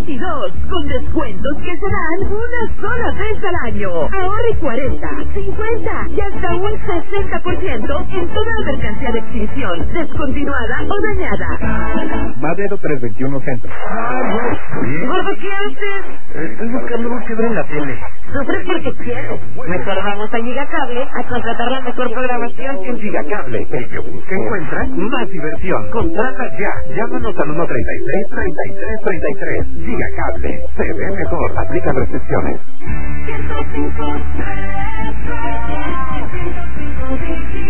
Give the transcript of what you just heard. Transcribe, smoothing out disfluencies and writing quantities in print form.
2022, con descuentos que se dan una sola vez al año. Ahorre 40, 50 y hasta un 60% en toda la mercancía de exhibición, descontinuada o dañada. Madero 321 Centro. Gordo, ¿qué haces? Estoy buscando un quebra en la tele. Sufres porque quiero. Mejor vamos a Gigacable a contratar la mejor programación. En Gigacable, el que busca encuentra más diversión. Contrata ya. Llámanos al 133-3333. Gigacable. Se ve mejor. Aplica restricciones. 105.3